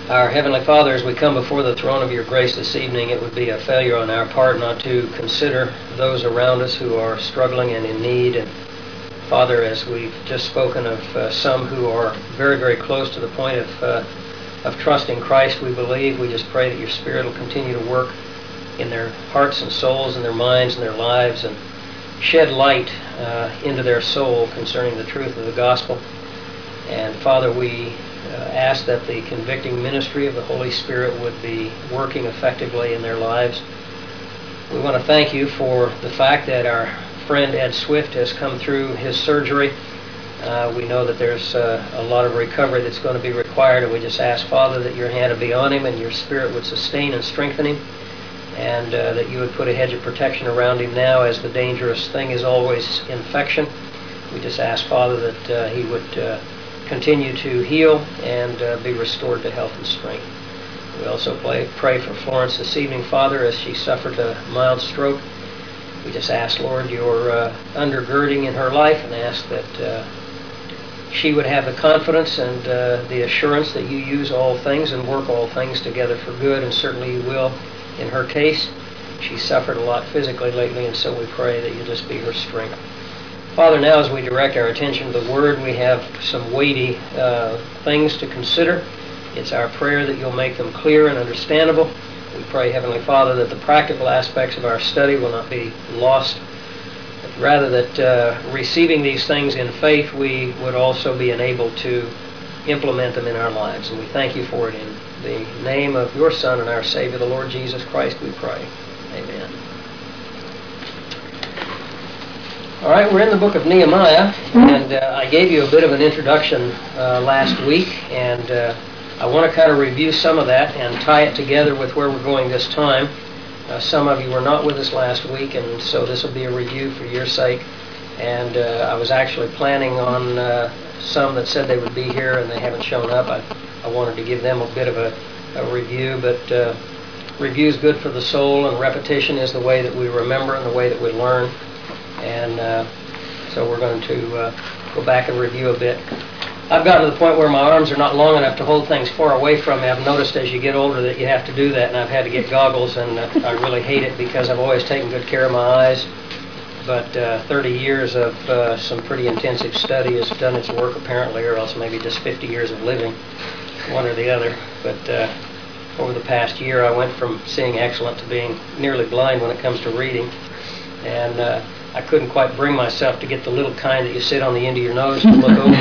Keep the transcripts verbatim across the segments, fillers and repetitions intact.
Our Heavenly Father, as we come before the throne of your grace this evening, it would be a failure on our part not to consider those around us who are struggling and in need. And Father, as we've just spoken of uh, some who are very, very close to the point of, uh, of trusting Christ, we believe, we just pray that your Spirit will continue to work in their hearts and souls and their minds and their lives and shed light uh, into their soul concerning the truth of the gospel. And Father, we Uh, ask that the convicting ministry of the Holy Spirit would be working effectively in their lives. We want to thank you for the fact that our friend Ed Swift has come through his surgery. Uh, we know that there's uh, a lot of recovery that's going to be required, and we just ask, Father, that your hand would be on him and your Spirit would sustain and strengthen him, and uh, that you would put a hedge of protection around him now, as the dangerous thing is always infection. We just ask, Father, that uh, he would uh, continue to heal and uh, be restored to health and strength. We also play, pray for Florence this evening, Father, as she suffered a mild stroke. We just ask, Lord, your uh, undergirding in her life, and ask that uh, she would have the confidence and uh, the assurance that you use all things and work all things together for good, and certainly you will in her case. She suffered a lot physically lately, and so we pray that you just be her strength. Father, now as we direct our attention to the Word, we have some weighty uh, things to consider. It's our prayer that you'll make them clear and understandable. We pray, Heavenly Father, that the practical aspects of our study will not be lost, but rather that uh, receiving these things in faith, we would also be enabled to implement them in our lives. And we thank you for it. In the name of your Son and our Savior, the Lord Jesus Christ, we pray. Amen. All right, we're in the book of Nehemiah, and uh, I gave you a bit of an introduction uh, last week, and uh, I want to kind of review some of that and tie it together with where we're going this time. Uh, some of you were not with us last week, and so this will be a review for your sake. And uh, I was actually planning on uh, some that said they would be here, and they haven't shown up. I, I wanted to give them a bit of a, a review, but uh, review is good for the soul, and repetition is the way that we remember and the way that we learn. And uh, so we're going to uh, go back and review a bit. I've gotten to the point where my arms are not long enough to hold things far away from me. I've noticed as you get older that you have to do that, and I've had to get goggles, and uh, I really hate it because I've always taken good care of my eyes. But uh, thirty years of uh, some pretty intensive study has done its work apparently, or else maybe just fifty years of living, one or the other. But uh, over the past year I went from seeing excellent to being nearly blind when it comes to reading. And uh, I couldn't quite bring myself to get the little kind that you sit on the end of your nose to look over,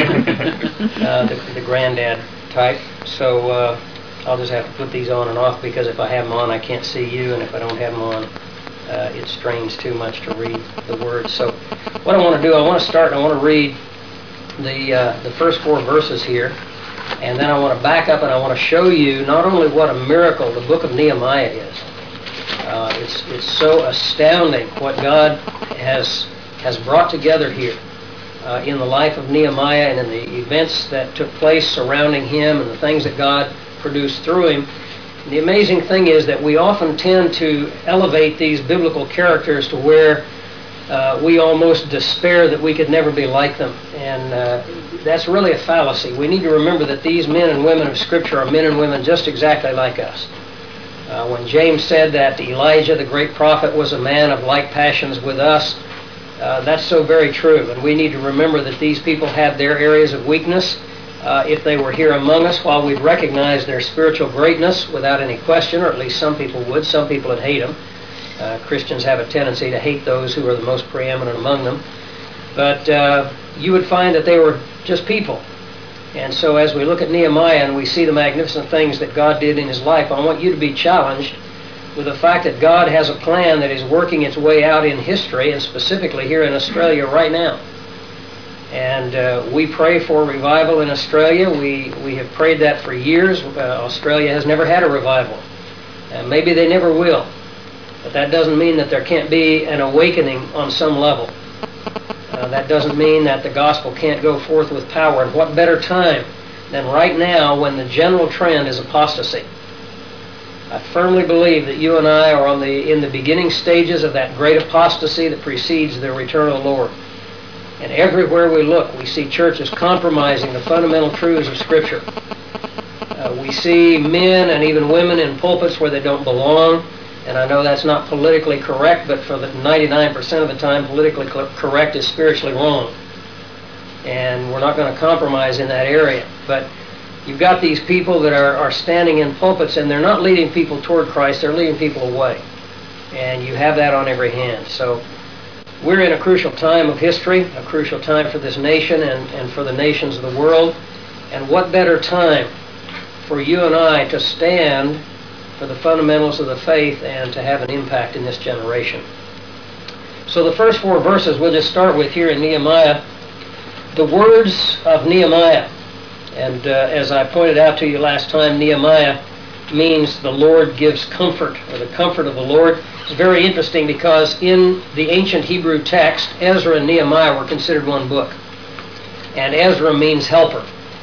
uh, the, the granddad type. So uh, I'll just have to put these on and off, because if I have them on I can't see you, and if I don't have them on uh, it strains too much to read the words. So what I want to do, I want to start, I want to read the, uh, the first four verses here, and then I want to back up and I want to show you not only what a miracle the book of Nehemiah is. Uh, it's it's so astounding what God has has brought together here uh, in the life of Nehemiah and in the events that took place surrounding him and the things that God produced through him. And the amazing thing is that we often tend to elevate these biblical characters to where uh, we almost despair that we could never be like them. And uh, that's really a fallacy. We need to remember that these men and women of Scripture are men and women just exactly like us. Uh, when James said that Elijah, the great prophet, was a man of like passions with us, uh, that's so very true. And we need to remember that these people had their areas of weakness. Uh, if they were here among us, while we'd recognize their spiritual greatness without any question, or at least some people would, some people would hate them. Uh, Christians have a tendency to hate those who are the most preeminent among them. But uh, you would find that they were just people. And so as we look at Nehemiah and we see the magnificent things that God did in his life, I want you to be challenged with the fact that God has a plan that is working its way out in history, and specifically here in Australia right now. And uh, we pray for revival in Australia. We, we have prayed that for years. Uh, Australia has never had a revival. And maybe they never will. But that doesn't mean that there can't be an awakening on some level. Uh, that doesn't mean that the gospel can't go forth with power. And what better time than right now when the general trend is apostasy. I firmly believe that you and I are on the in the beginning stages of that great apostasy that precedes the return of the Lord. And everywhere we look, we see churches compromising the fundamental truths of Scripture. Uh, we see men and even women in pulpits where they don't belong. And I know that's not politically correct, but for the ninety-nine percent of the time, politically correct is spiritually wrong. And we're not going to compromise in that area. But you've got these people that are, are standing in pulpits, and they're not leading people toward Christ, they're leading people away. And you have that on every hand. So we're in a crucial time of history, a crucial time for this nation and, and for the nations of the world. And what better time for you and I to stand for the fundamentals of the faith and to have an impact in this generation. So the first four verses we'll just start with here in Nehemiah. The words of Nehemiah. And uh, as I pointed out to you last time, Nehemiah means the Lord gives comfort, or the comfort of the Lord. It's very interesting because in the ancient Hebrew text, Ezra and Nehemiah were considered one book. And Ezra means helper.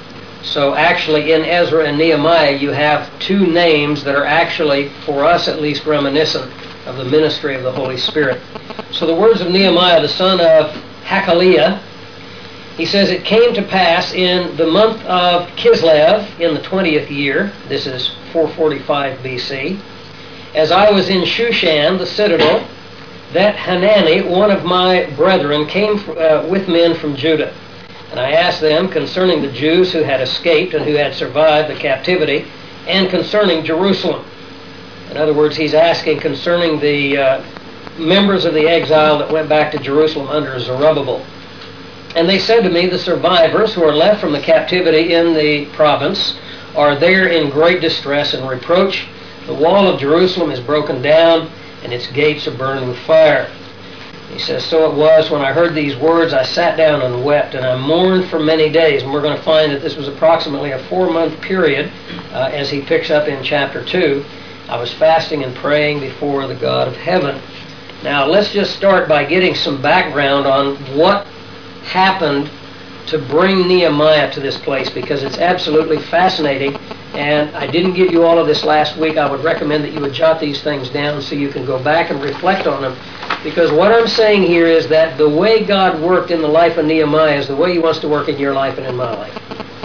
So actually in Ezra and Nehemiah you have two names that are actually, for us at least, reminiscent of the ministry of the Holy Spirit. So the words of Nehemiah, the son of Hakaliah, he says, "It came to pass in the month of Kislev in the twentieth year," this is four forty-five B C, "as I was in Shushan, the citadel, that Hanani, one of my brethren, came uh, with men from Judah. And I asked them concerning the Jews who had escaped and who had survived the captivity, and concerning Jerusalem." In other words, he's asking concerning the uh, members of the exile that went back to Jerusalem under Zerubbabel. "And they said to me, the survivors who are left from the captivity in the province are there in great distress and reproach. The wall of Jerusalem is broken down, and its gates are burned with fire." He says, "So it was when I heard these words, I sat down and wept, and I mourned for many days." And we're going to find that this was approximately a four-month period, uh, as he picks up in chapter two. "I was fasting and praying before the God of heaven." Now, let's just start by getting some background on what happened to bring Nehemiah to this place, because it's absolutely fascinating. And I didn't give you all of this last week. I would recommend that you would jot these things down so you can go back and reflect on them. Because what I'm saying here is that the way God worked in the life of Nehemiah is the way He wants to work in your life and in my life.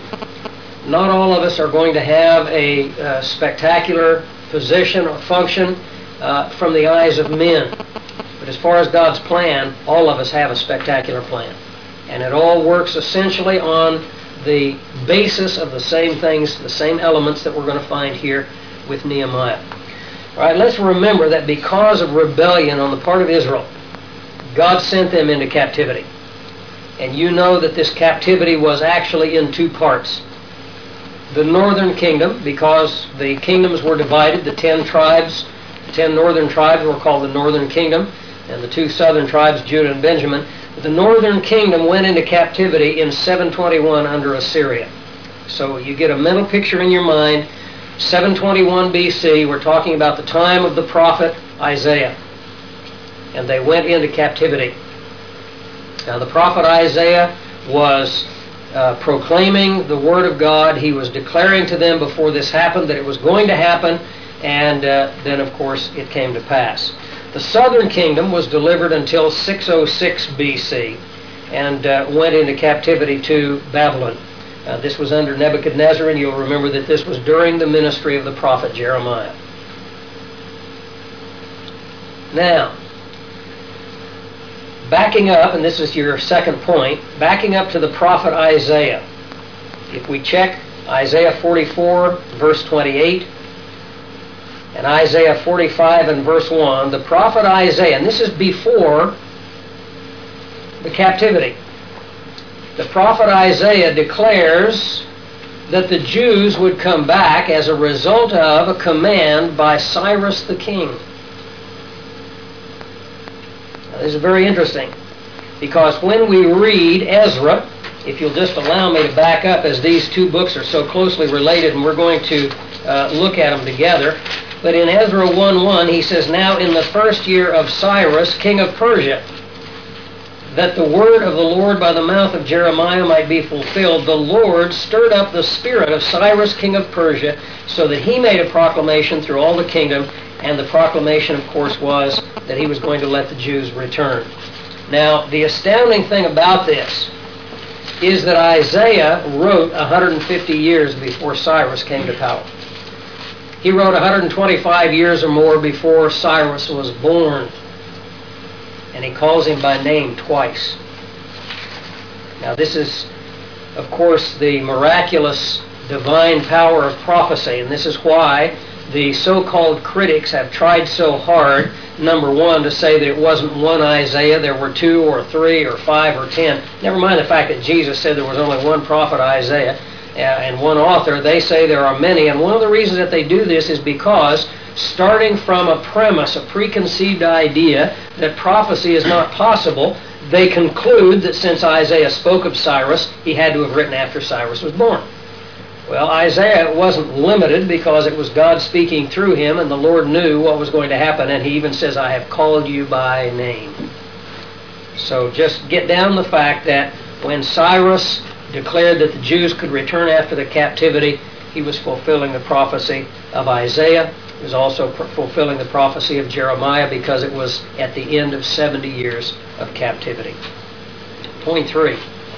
Not all of us are going to have a uh, spectacular position or function uh, from the eyes of men. But as far as God's plan, all of us have a spectacular plan. And it all works essentially on the basis of the same things, the same elements that we're going to find here with Nehemiah. All right, let's remember that because of rebellion on the part of Israel, God sent them into captivity. And you know that this captivity was actually in two parts. The northern kingdom, because the kingdoms were divided, the ten tribes, the ten northern tribes were called the northern kingdom, and the two southern tribes, Judah and Benjamin. The northern kingdom went into captivity in seven twenty-one under Assyria. So you get a mental picture in your mind. seven twenty-one B C, we're talking about the time of the prophet Isaiah. And they went into captivity. Now the prophet Isaiah was uh, proclaiming the word of God. He was declaring to them before this happened that it was going to happen. And uh, then, of course, it came to pass. The southern kingdom was delivered until six oh six B C and uh, went into captivity to Babylon. Uh, this was under Nebuchadnezzar, and you'll remember that this was during the ministry of the prophet Jeremiah. Now, backing up, and this is your second point, backing up to the prophet Isaiah. If we check Isaiah forty-four, verse twenty-eight, and Isaiah forty-five and verse one, the prophet Isaiah, and this is before the captivity, the prophet Isaiah declares that the Jews would come back as a result of a command by Cyrus the king. Now, this is very interesting, because when we read Ezra, if you'll just allow me to back up, as these two books are so closely related and we're going to uh, look at them together. But in Ezra one one, he says, "Now in the first year of Cyrus, king of Persia, that the word of the Lord by the mouth of Jeremiah might be fulfilled, the Lord stirred up the spirit of Cyrus, king of Persia, so that he made a proclamation through all the kingdom." And the proclamation, of course, was that he was going to let the Jews return. Now, the astounding thing about this is that Isaiah wrote one hundred fifty years before Cyrus came to power. He wrote one hundred twenty-five years or more before Cyrus was born. And he calls him by name twice. Now this is, of course, the miraculous divine power of prophecy, and this is why the so-called critics have tried so hard, number one, to say that it wasn't one Isaiah, there were two or three or five or ten. Never mind the fact that Jesus said there was only one prophet, Isaiah, and one author. They say there are many, and one of the reasons that they do this is because, starting from a premise, a preconceived idea that prophecy is not possible, they conclude that since Isaiah spoke of Cyrus, he had to have written after Cyrus was born. Well, Isaiah wasn't limited because it was God speaking through him, and the Lord knew what was going to happen, and he even says, I have called you by name. So just get down the fact that when Cyrus declared that the Jews could return after the captivity, he was fulfilling the prophecy of Isaiah. He was also fulfilling the prophecy of Jeremiah because it was at the end of seventy years of captivity. Point three.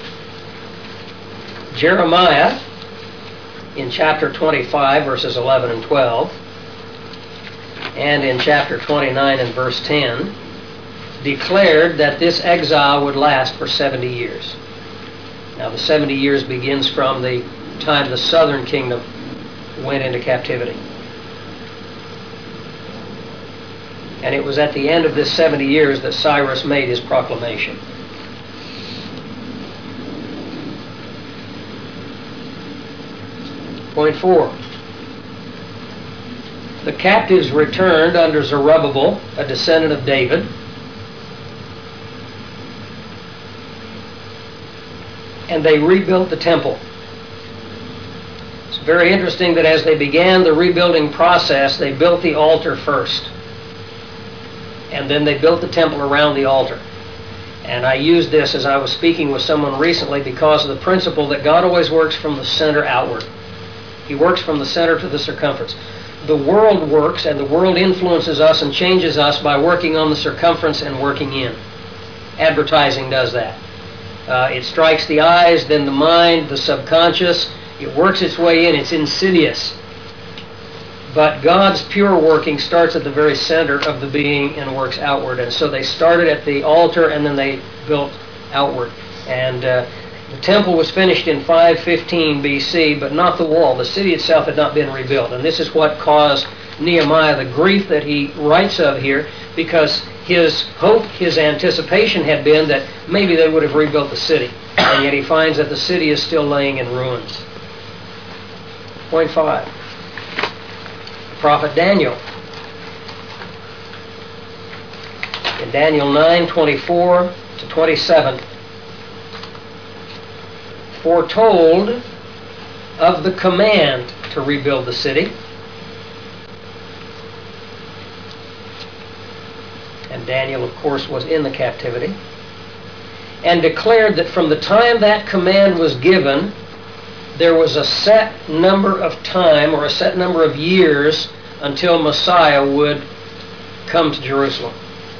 Jeremiah, in chapter twenty-five, verses eleven and twelve, and in chapter twenty-nine and verse ten, declared that this exile would last for seventy years. Now, the seventy years begins from the time the southern kingdom went into captivity. And it was at the end of this seventy years that Cyrus made his proclamation. Point four. The captives returned under Zerubbabel, a descendant of David. And they rebuilt the temple. It's very interesting that as they began the rebuilding process, they built the altar first. And then they built the temple around the altar. And I used this as I was speaking with someone recently because of the principle that God always works from the center outward. He works from the center to the circumference. The world works, and the world influences us and changes us by working on the circumference and working in. Advertising does that. Uh, it strikes the eyes, then the mind, the subconscious. It works its way in. It's insidious. But God's pure working starts at the very center of the being and works outward. And so they started at the altar and then they built outward. And uh, the temple was finished in five fifteen B C, but not the wall. The city itself had not been rebuilt. And this is what caused Nehemiah the grief that he writes of here, because his hope, his anticipation had been that maybe they would have rebuilt the city. And yet he finds that the city is still laying in ruins. Point five. The prophet Daniel. In Daniel nine, twenty-four to twenty-seven, foretold of the command to rebuild the city. And Daniel, of course, was in the captivity. And declared that from the time that command was given, there was a set number of time or a set number of years until Messiah would come to Jerusalem.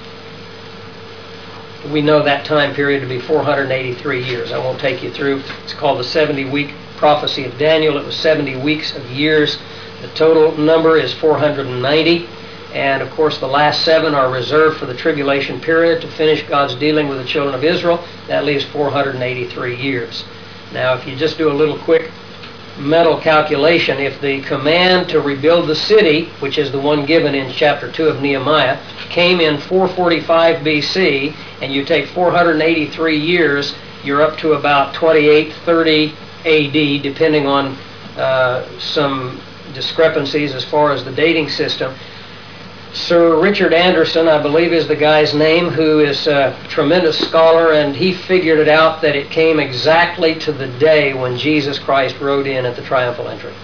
We know that time period to be four hundred eighty-three years. I won't take you through. It's called the seventy-week prophecy of Daniel. It was seventy weeks of years. The total number is four hundred ninety. And, of course, the last seven are reserved for the tribulation period to finish God's dealing with the children of Israel. That leaves four hundred eighty-three years. Now, if you just do a little quick mental calculation, if the command to rebuild the city, which is the one given in chapter two of Nehemiah, came in four forty-five B C, and you take four hundred eighty-three years, you're up to about twenty-eight thirty A D, depending on uh, some discrepancies as far as the dating system. Sir Richard Anderson, I believe is the guy's name, who is a tremendous scholar, and he figured it out that it came exactly to the day when Jesus Christ rode in at the triumphal entry.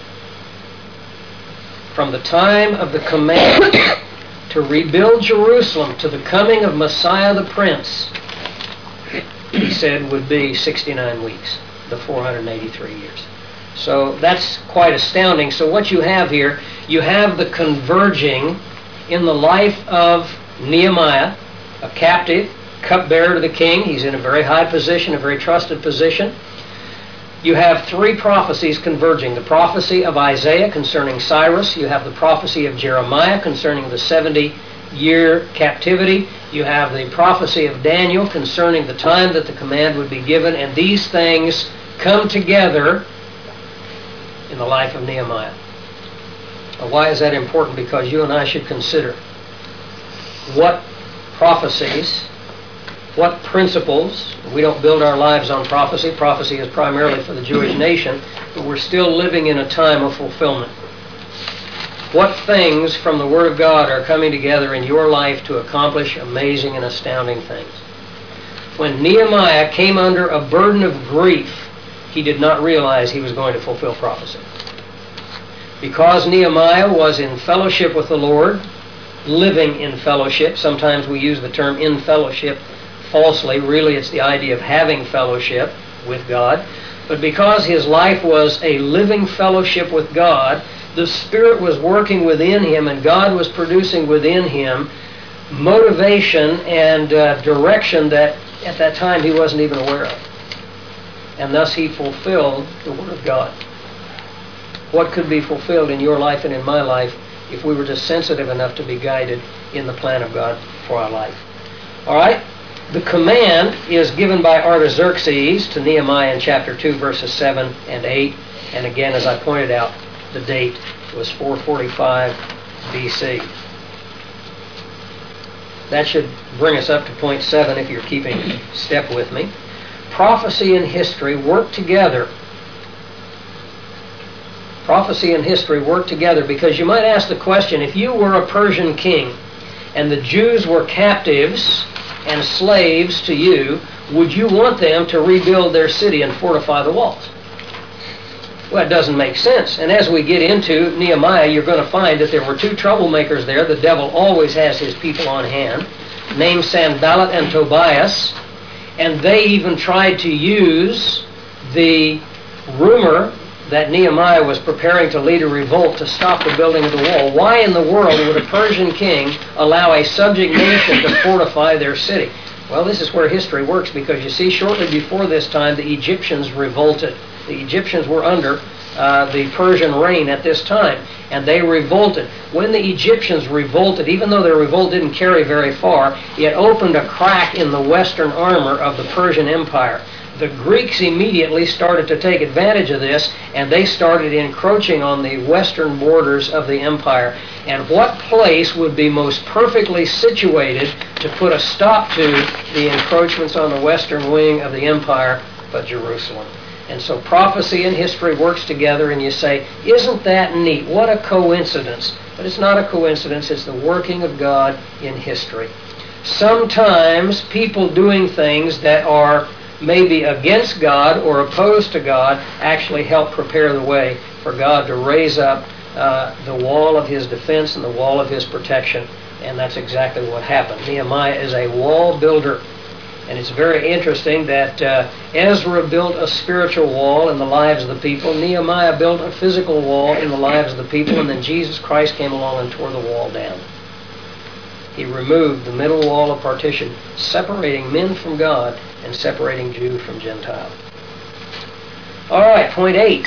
From the time of the command to rebuild Jerusalem to the coming of Messiah the Prince, he said would be sixty-nine weeks, the four hundred eighty-three years. So that's quite astounding. So what you have here, you have the converging in the life of Nehemiah, a captive, cupbearer to the king. He's in a very high position, a very trusted position. You have three prophecies converging. The prophecy of Isaiah concerning Cyrus. You have the prophecy of Jeremiah concerning the seventy-year captivity. You have the prophecy of Daniel concerning the time that the command would be given. And these things come together in the life of Nehemiah. Now, why is that important? Because you and I should consider what prophecies, what principles. We don't build our lives on prophecy. Prophecy is primarily for the Jewish nation, but we're still living in a time of fulfillment. What things from the Word of God are coming together in your life to accomplish amazing and astounding things? When Nehemiah came under a burden of grief, he did not realize he was going to fulfill prophecy. Because Nehemiah was in fellowship with the Lord, living in fellowship. Sometimes we use the term in fellowship falsely. Really, it's the idea of having fellowship with God. But because his life was a living fellowship with God, the Spirit was working within him, and God was producing within him motivation and uh, direction that at that time he wasn't even aware of. And thus he fulfilled the Word of God. What could be fulfilled in your life and in my life if we were just sensitive enough to be guided in the plan of God for our life? All right? The command is given by Artaxerxes to Nehemiah in chapter two, verses seven and eight. And again, as I pointed out, the date was four forty-five B C. That should bring us up to point seven if you're keeping step with me. Prophecy and history work together. Prophecy and history work together because you might ask the question, if you were a Persian king and the Jews were captives and slaves to you, would you want them to rebuild their city and fortify the walls? Well, it doesn't make sense. And as we get into Nehemiah, you're going to find that there were two troublemakers there. The devil always has his people on hand, named Sanballat and Tobias. And they even tried to use the rumor that Nehemiah was preparing to lead a revolt to stop the building of the wall. Why in the world would a Persian king allow a subject nation to fortify their city? Well, this is where history works, because you see, shortly before this time, the Egyptians revolted. The Egyptians were under uh, the Persian reign at this time, and they revolted. When the Egyptians revolted, even though their revolt didn't carry very far, it opened a crack in the western armor of the Persian Empire. The Greeks immediately started to take advantage of this, and they started encroaching on the western borders of the empire. And what place would be most perfectly situated to put a stop to the encroachments on the western wing of the empire but Jerusalem? And so prophecy and history works together, and you say, isn't that neat? What a coincidence. But it's not a coincidence. It's the working of God in history. Sometimes people doing things that are maybe against God or opposed to God actually help prepare the way for God to raise up uh, the wall of His defense and the wall of His protection. And that's exactly what happened. Nehemiah is a wall builder. And it's very interesting that uh, Ezra built a spiritual wall in the lives of the people. Nehemiah built a physical wall in the lives of the people. And then Jesus Christ came along and tore the wall down. He removed the middle wall of partition, separating men from God and separating Jew from Gentile. All right, point eight.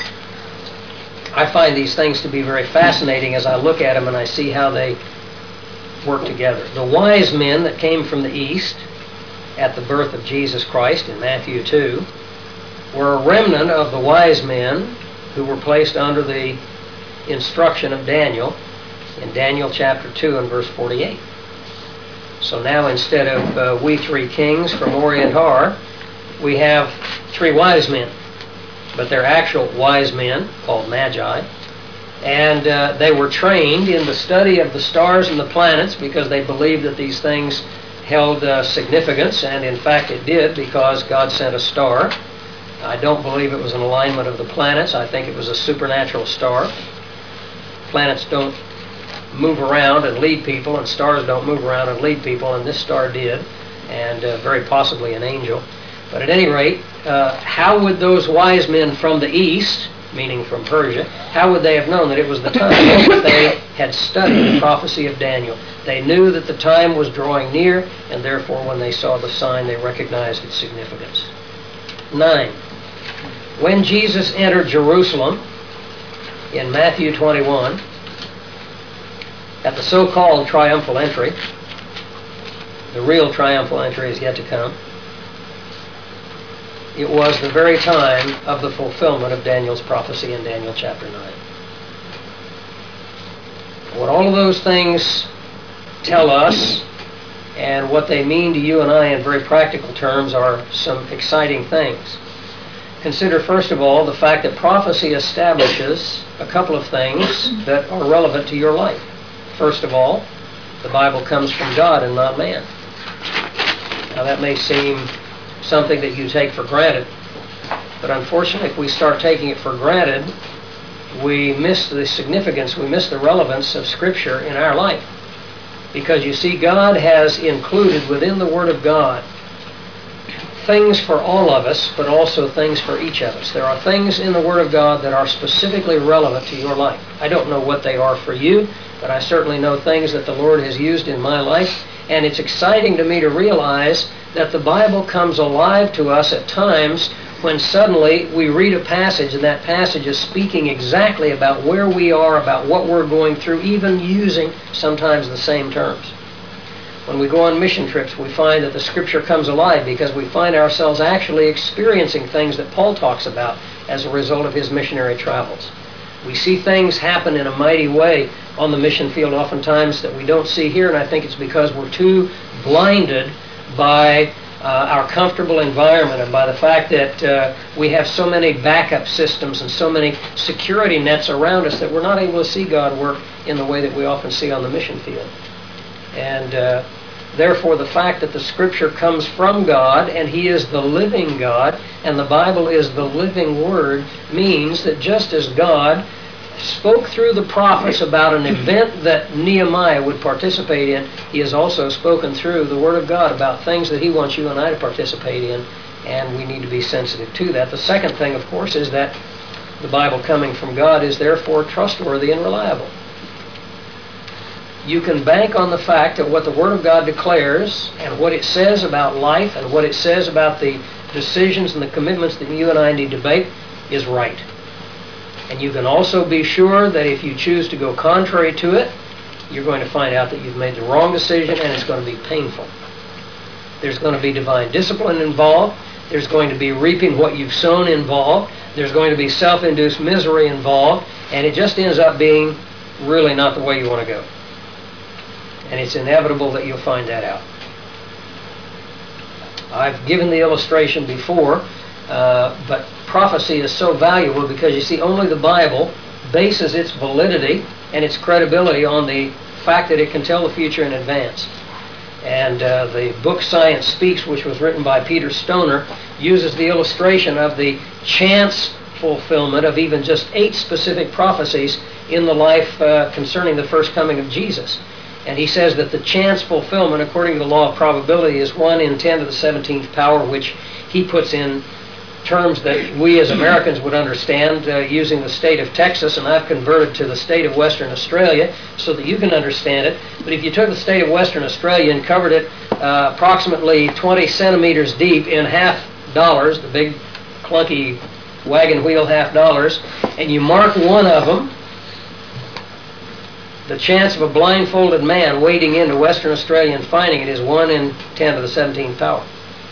I find these things to be very fascinating as I look at them and I see how they work together. The wise men that came from the east at the birth of Jesus Christ in Matthew two were a remnant of the wise men who were placed under the instruction of Daniel in Daniel chapter two and verse forty-eight. So now instead of uh, we three kings from Orient Har, we have three wise men. But they're actual wise men called magi. And uh, they were trained in the study of the stars and the planets because they believed that these things held uh, significance. And in fact it did, because God sent a star. I don't believe it was an alignment of the planets. I think it was a supernatural star. Planets don't move around and lead people, and stars don't move around and lead people, and this star did, and uh, very possibly an angel. But at any rate, uh, how would those wise men from the east, meaning from Persia, how would they have known that it was the time that they had studied the prophecy of Daniel? They knew that the time was drawing near, and therefore when they saw the sign, they recognized its significance. Nine. When Jesus entered Jerusalem in Matthew twenty-one, at the so-called triumphal entry, the real triumphal entry is yet to come, it was the very time of the fulfillment of Daniel's prophecy in Daniel chapter nine. What all of those things tell us and what they mean to you and I in very practical terms are some exciting things. Consider, first of all, the fact that prophecy establishes a couple of things that are relevant to your life. First of all, the Bible comes from God and not man. Now that may seem something that you take for granted, but unfortunately if we start taking it for granted, we miss the significance, we miss the relevance of Scripture in our life. Because you see, God has included within the Word of God things for all of us, but also things for each of us. There are things in the Word of God that are specifically relevant to your life. I don't know what they are for you, but I certainly know things that the Lord has used in my life. And it's exciting to me to realize that the Bible comes alive to us at times when suddenly we read a passage and that passage is speaking exactly about where we are, about what we're going through, even using sometimes the same terms. When we go on mission trips, we find that the Scripture comes alive because we find ourselves actually experiencing things that Paul talks about as a result of his missionary travels. We see things happen in a mighty way on the mission field oftentimes that we don't see here, and I think it's because we're too blinded by uh, our comfortable environment and by the fact that uh, we have so many backup systems and so many security nets around us that we're not able to see God work in the way that we often see on the mission field. And uh, therefore, the fact that the Scripture comes from God and He is the living God and the Bible is the living Word means that just as God spoke through the prophets about an event that Nehemiah would participate in, He has also spoken through the Word of God about things that He wants you and I to participate in, and we need to be sensitive to that. The second thing, of course, is that the Bible coming from God is therefore trustworthy and reliable. You can bank on the fact that what the Word of God declares and what it says about life and what it says about the decisions and the commitments that you and I need to make is right. And you can also be sure that if you choose to go contrary to it, you're going to find out that you've made the wrong decision and it's going to be painful. There's going to be divine discipline involved. There's going to be reaping what you've sown involved. There's going to be self-induced misery involved. And it just ends up being really not the way you want to go. And it's inevitable that you'll find that out. I've given the illustration before, uh, but prophecy is so valuable because, you see, only the Bible bases its validity and its credibility on the fact that it can tell the future in advance. And uh, the book Science Speaks, which was written by Peter Stoner, uses the illustration of the chance fulfillment of even just eight specific prophecies in the life uh, concerning the first coming of Jesus. And he says that the chance fulfillment, according to the law of probability, is one in ten to the seventeenth power, which he puts in terms that we as Americans would understand uh, using the state of Texas, and I've converted to the state of Western Australia so that you can understand it. But if you took the state of Western Australia and covered it uh, approximately twenty centimeters deep in half dollars, the big clunky wagon wheel half dollars, and you mark one of them, the chance of a blindfolded man wading into Western Australia and finding it is one in ten to the seventeenth power.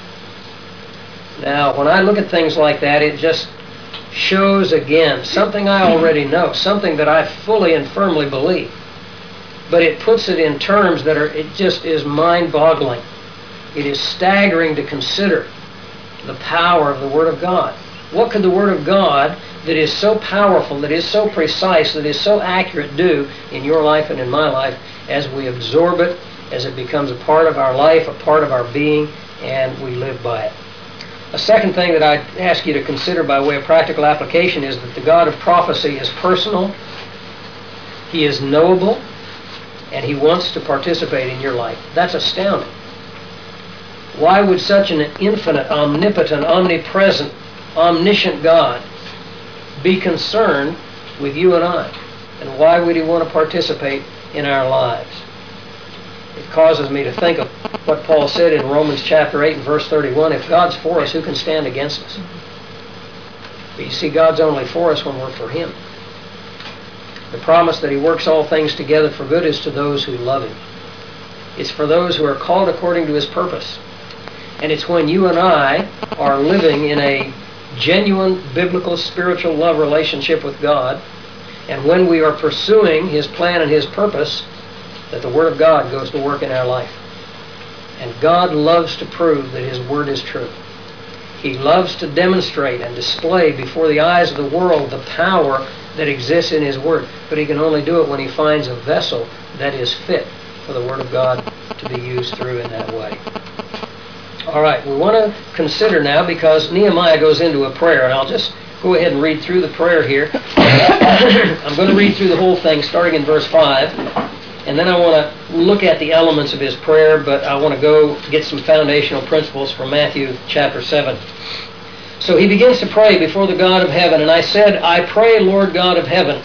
Now, when I look at things like that, it just shows again something I already know, something that I fully and firmly believe. But it puts it in terms that are, it just is mind-boggling. It is staggering to consider the power of the Word of God. What could the Word of God that is so powerful, that is so precise, that is so accurate do in your life and in my life as we absorb it, as it becomes a part of our life, a part of our being, and we live by it? A second thing that I ask you to consider by way of practical application is that the God of prophecy is personal, He is knowable, and He wants to participate in your life. That's astounding. Why would such an infinite, omnipotent, omnipresent, omniscient God be concerned with you and I? And why would He want to participate in our lives? It causes me to think of what Paul said in Romans chapter eight and verse thirty-one. If God's for us, who can stand against us? But you see, God's only for us when we're for Him. The promise that He works all things together for good is to those who love Him. It's for those who are called according to His purpose. And it's when you and I are living in a genuine biblical spiritual love relationship with God, and when we are pursuing His plan and His purpose, that the Word of God goes to work in our life. And God loves to prove that His Word is true. He loves to demonstrate and display before the eyes of the world the power that exists in His Word. But He can only do it when He finds a vessel that is fit for the Word of God to be used through in that way. All right, we want to consider now, because Nehemiah goes into a prayer, and I'll just go ahead and read through the prayer here. I'm going to read through the whole thing starting in verse five, and then I want to look at the elements of his prayer, but I want to go get some foundational principles from Matthew chapter seven. So he begins to pray before the God of heaven, and I said, I pray, Lord God of heaven,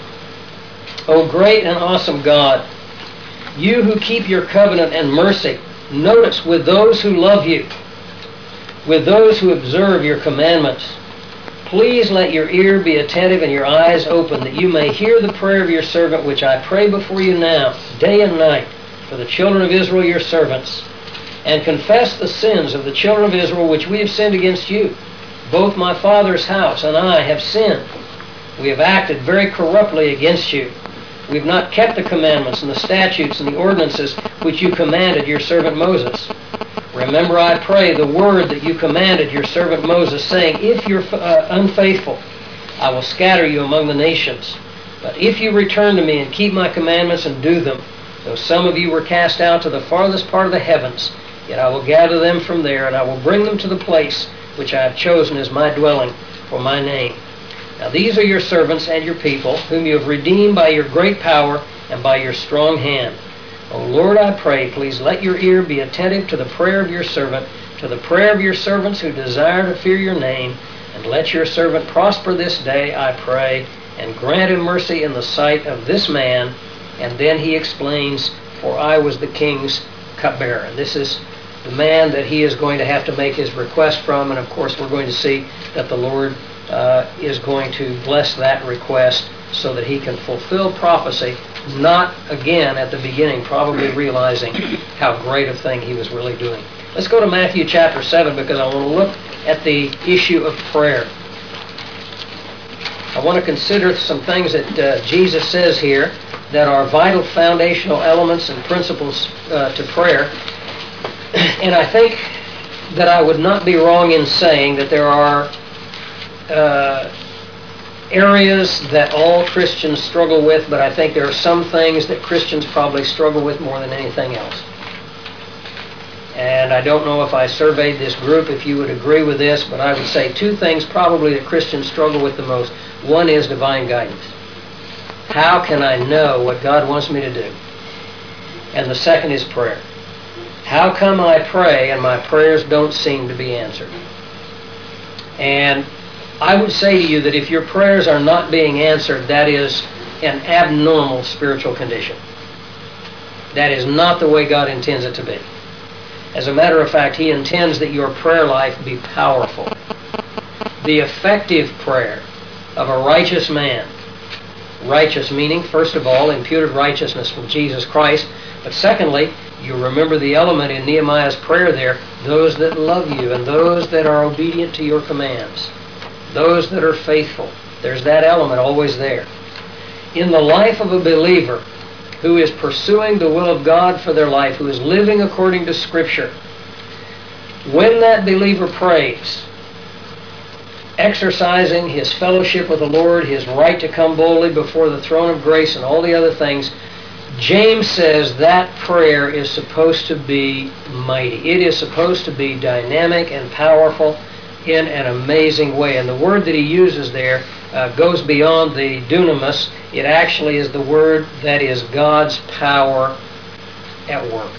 O great and awesome God, you who keep your covenant and mercy, notice, with those who love you, with those who observe your commandments. Please let your ear be attentive and your eyes open, that you may hear the prayer of your servant, which I pray before you now, day and night, for the children of Israel, your servants, and confess the sins of the children of Israel, which we have sinned against you. Both my father's house and I have sinned. We have acted very corruptly against you. We have not kept the commandments and the statutes and the ordinances which you commanded your servant Moses. Remember, I pray, the word that you commanded your servant Moses, saying, if you're uh, unfaithful, I will scatter you among the nations. But if you return to me and keep my commandments and do them, though some of you were cast out to the farthest part of the heavens, yet I will gather them from there, and I will bring them to the place which I have chosen as my dwelling for my name. Now these are your servants and your people, whom you have redeemed by your great power and by your strong hand. O Lord, I pray, please let your ear be attentive to the prayer of your servant, to the prayer of your servants who desire to fear your name, and let your servant prosper this day, I pray, and grant him mercy in the sight of this man. And then he explains, for I was the king's cupbearer. And this is the man that he is going to have to make his request from, and of course we're going to see that the Lord uh, is going to bless that request so that he can fulfill prophecy, not again at the beginning, probably realizing how great a thing he was really doing. Let's go to Matthew chapter seven, because I want to look at the issue of prayer. I want to consider some things that uh, Jesus says here that are vital foundational elements and principles uh, to prayer. And I think that I would not be wrong in saying that there are uh, areas that all Christians struggle with, but I think there are some things that Christians probably struggle with more than anything else. And I don't know if I surveyed this group if you would agree with this, but I would say two things probably that Christians struggle with the most. One is divine guidance. How can I know what God wants me to do? And the second is prayer. How come I pray and my prayers don't seem to be answered? And I would say to you that if your prayers are not being answered, that is an abnormal spiritual condition. That is not the way God intends it to be. As a matter of fact, He intends that your prayer life be powerful. The effective prayer of a righteous man, righteous meaning, first of all, imputed righteousness from Jesus Christ, but secondly, you remember the element in Nehemiah's prayer there, those that love you and those that are obedient to your commands, those that are faithful. There's that element always there. In the life of a believer who is pursuing the will of God for their life, who is living according to Scripture, when that believer prays, exercising his fellowship with the Lord, his right to come boldly before the throne of grace and all the other things, James says that prayer is supposed to be mighty. It is supposed to be dynamic and powerful in an amazing way. And the word that he uses there uh, goes beyond the dunamis. It actually is the word that is God's power at work.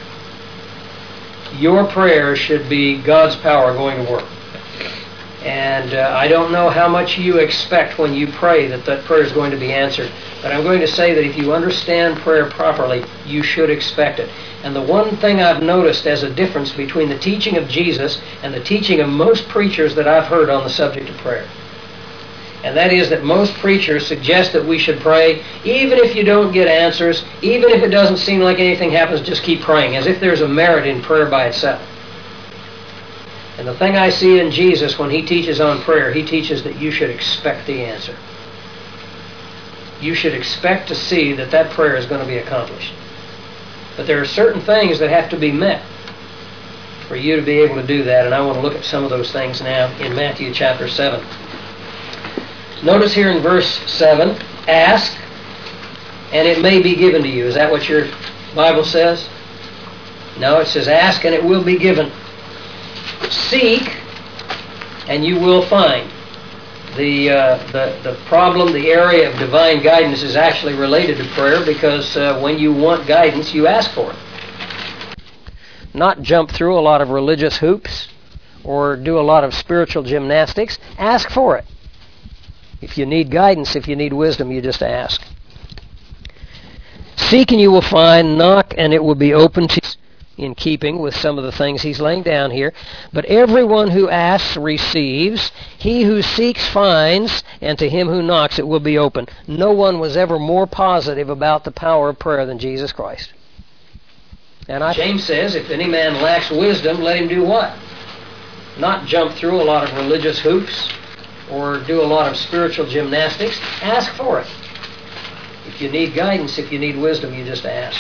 Your prayer should be God's power going to work. And uh, I don't know how much you expect when you pray that that prayer is going to be answered. But I'm going to say that if you understand prayer properly, you should expect it. And the one thing I've noticed as a difference between the teaching of Jesus and the teaching of most preachers that I've heard on the subject of prayer And that is that most preachers suggest that we should pray, even if you don't get answers, even if it doesn't seem like anything happens, just keep praying, as if there's a merit in prayer by itself. And the thing I see in Jesus when He teaches on prayer, He teaches that you should expect the answer. You should expect to see that that prayer is going to be accomplished. But there are certain things that have to be met for you to be able to do that, and I want to look at some of those things now in Matthew chapter seven. Notice here in verse seven, ask, and it may be given to you. Is that what your Bible says? No, it says ask, and it will be given. Seek, and you will find. The, uh, the, the problem, the area of divine guidance is actually related to prayer, because uh, when you want guidance, you ask for it. Not jump through a lot of religious hoops or do a lot of spiritual gymnastics. Ask for it. If you need guidance, if you need wisdom, you just ask. Seek and you will find, knock and it will be open to you, in keeping with some of the things he's laying down here. But everyone who asks receives, he who seeks finds, and to him who knocks it will be open. No one was ever more positive about the power of prayer than Jesus Christ. And I James says, if any man lacks wisdom, let him do what? Not jump through a lot of religious hoops or do a lot of spiritual gymnastics. Ask for it. If you need guidance, if you need wisdom, you just ask.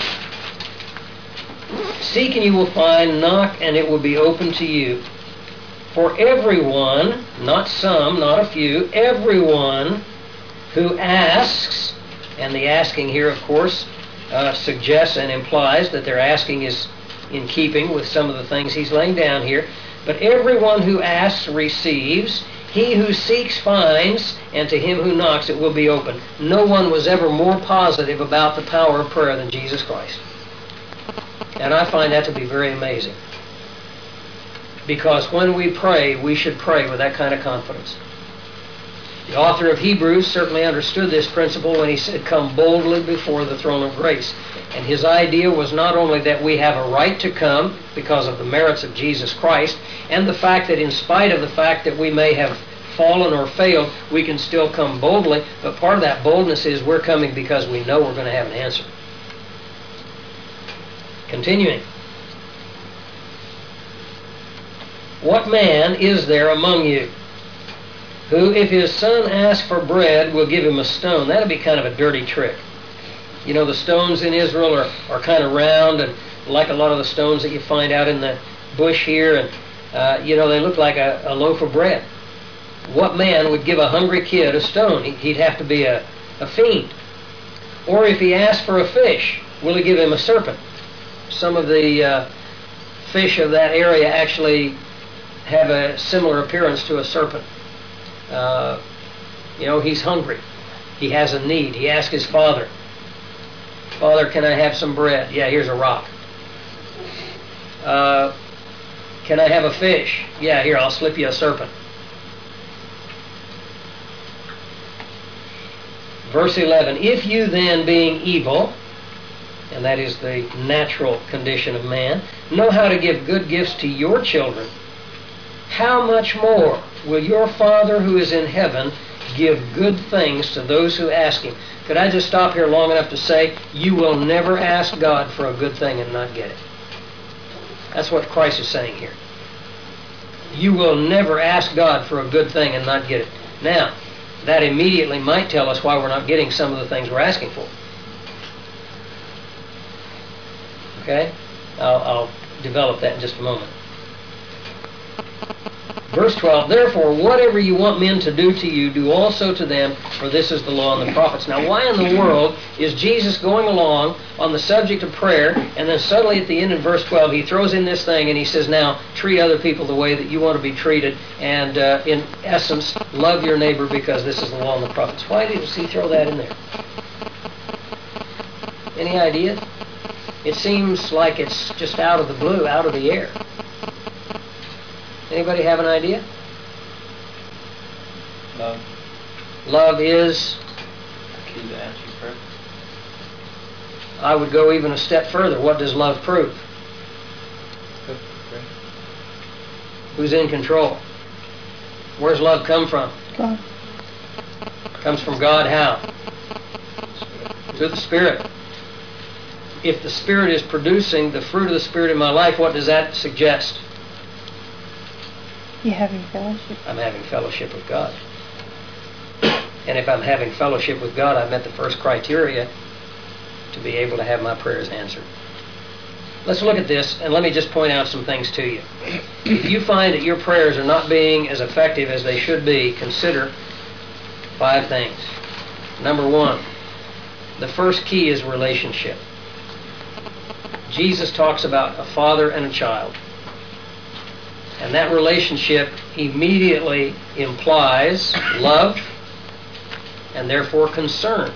Seek and you will find, knock and it will be open to you. For everyone, not some, not a few, everyone who asks, and the asking here, of course, uh, suggests and implies that their asking is in keeping with some of the things he's laying down here. But everyone who asks receives, he who seeks finds, and to him who knocks it will be open. No one was ever more positive about the power of prayer than Jesus Christ. And I find that to be very amazing. Because when we pray, we should pray with that kind of confidence. The author of Hebrews certainly understood this principle when he said, come boldly before the throne of grace. And his idea was not only that we have a right to come because of the merits of Jesus Christ, and the fact that in spite of the fact that we may have fallen or failed, we can still come boldly, but part of that boldness is we're coming because we know we're going to have an answer. Continuing. What man is there among you who, if his son asks for bread, will give him a stone? That would be kind of a dirty trick. You know, the stones in Israel are, are kind of round, and like a lot of the stones that you find out in the bush here, and, uh, you know, they look like a, a loaf of bread. What man would give a hungry kid a stone? He'd have to be a, a fiend. Or if he asks for a fish, will he give him a serpent? Some of the uh, fish of that area actually have a similar appearance to a serpent. Uh, you know, he's hungry. He has a need. He asks his father, Father, can I have some bread? Yeah, here's a rock. Uh, can I have a fish? Yeah, here, I'll slip you a serpent. Verse eleven, if you then, being evil, and that is the natural condition of man, know how to give good gifts to your children, how much more will your Father who is in heaven give good things to those who ask Him? Could I just stop here long enough to say, you will never ask God for a good thing and not get it. That's what Christ is saying here. You will never ask God for a good thing and not get it. Now, that immediately might tell us why we're not getting some of the things we're asking for. Okay? I'll, I'll develop that in just a moment. Verse twelve, therefore, whatever you want men to do to you, do also to them, for this is the law and the prophets. Now, why in the world is Jesus going along on the subject of prayer, and then suddenly at the end of verse twelve, he throws in this thing, and he says, now, treat other people the way that you want to be treated, and uh, in essence, love your neighbor because this is the law and the prophets. Why does he throw that in there? Any idea? It seems like it's just out of the blue, out of the air. Anybody have an idea? Love. Love is? Key to answer prayer. I would go even a step further. What does love prove? Good. Great. Who's in control? Where's love come from? God. Comes from God how? Through the Spirit. If the Spirit is producing the fruit of the Spirit in my life, what does that suggest? You're having fellowship. I'm having fellowship with God. And if I'm having fellowship with God, I've met the first criteria to be able to have my prayers answered. Let's look at this, and let me just point out some things to you. If you find that your prayers are not being as effective as they should be, consider five things. Number one, the first key is relationship. Jesus talks about a father and a child. And that relationship immediately implies love and therefore concern.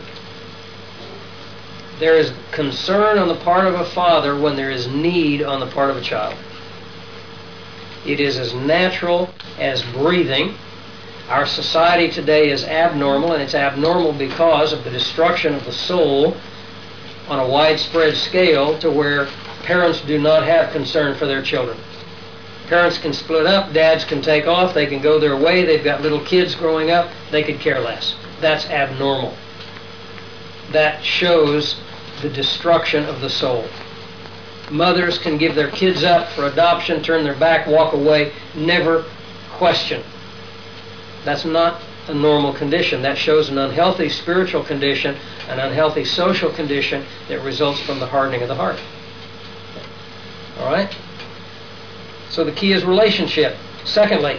There is concern on the part of a father when there is need on the part of a child. It is as natural as breathing. Our society today is abnormal, and it's abnormal because of the destruction of the soul on a widespread scale to where parents do not have concern for their children. Parents can split up, dads can take off, they can go their way, they've got little kids growing up, they could care less. That's abnormal. That shows the destruction of the soul. Mothers can give their kids up for adoption, turn their back, walk away, never question. That's not a normal condition. That shows an unhealthy spiritual condition, an unhealthy social condition that results from the hardening of the heart. All right? So the key is relationship. Secondly,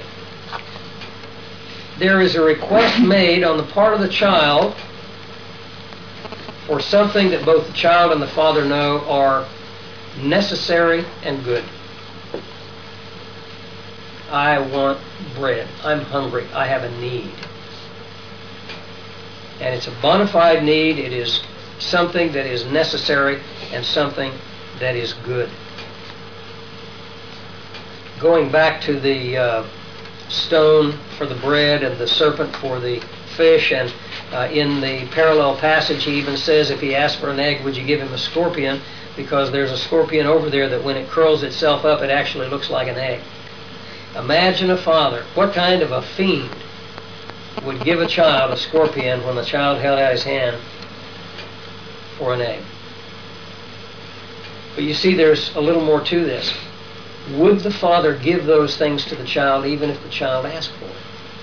there is a request made on the part of the child for something that both the child and the father know are necessary and good. I want bread. I'm hungry. I have a need. And it's a bona fide need. It is something that is necessary and something that is good. Going back to the uh, stone for the bread and the serpent for the fish, and uh, in the parallel passage he even says if he asked for an egg, would you give him a scorpion? Because there's a scorpion over there that when it curls itself up, it actually looks like an egg. Imagine a father. What kind of a fiend would give a child a scorpion when the child held out his hand for an egg? But you see, there's a little more to this. Would the father give those things to the child even if the child asked for it?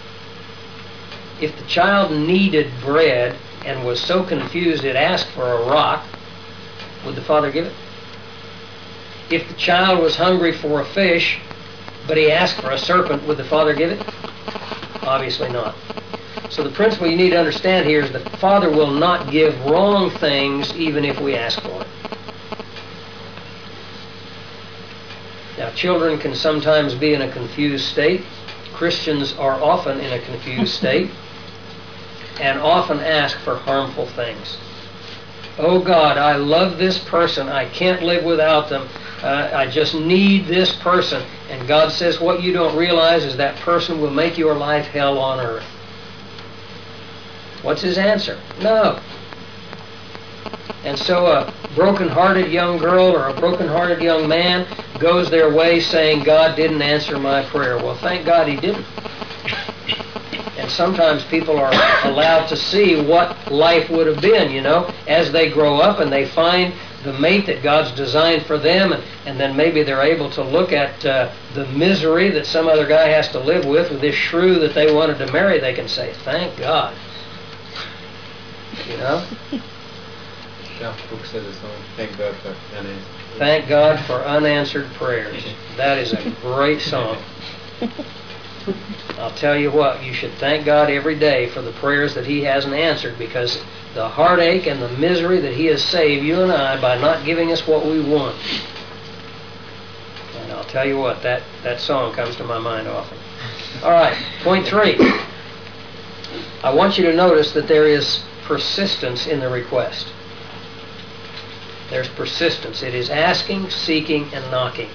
If the child needed bread and was so confused it asked for a rock, would the father give it? If the child was hungry for a fish, but he asked for a serpent, would the father give it? Obviously not. So the principle you need to understand here is the father will not give wrong things even if we ask for it. Now, children can sometimes be in a confused state. Christians are often in a confused state and often ask for harmful things. Oh God, I love this person. I can't live without them. Uh, I just need this person. And God says what you don't realize is that person will make your life hell on earth. What's his answer? No. And so a broken-hearted young girl or a broken-hearted young man goes their way saying, God didn't answer my prayer. Well, thank God he didn't. And sometimes people are allowed to see what life would have been, you know, as they grow up and they find the mate that God's designed for them, and, and then maybe they're able to look at uh, the misery that some other guy has to live with, with this shrew that they wanted to marry. They can say, thank God. You know? Yeah, book said the song, thank God for unanswered. Thank God for unanswered prayers. That is a great song. I'll tell you what, you should thank God every day for the prayers that He hasn't answered, because the heartache and the misery that He has saved you and I by not giving us what we want. And I'll tell you what, that, that song comes to my mind often. All right, point three. I want you to notice that there is persistence in the request. There's persistence. It is asking, seeking, and knocking.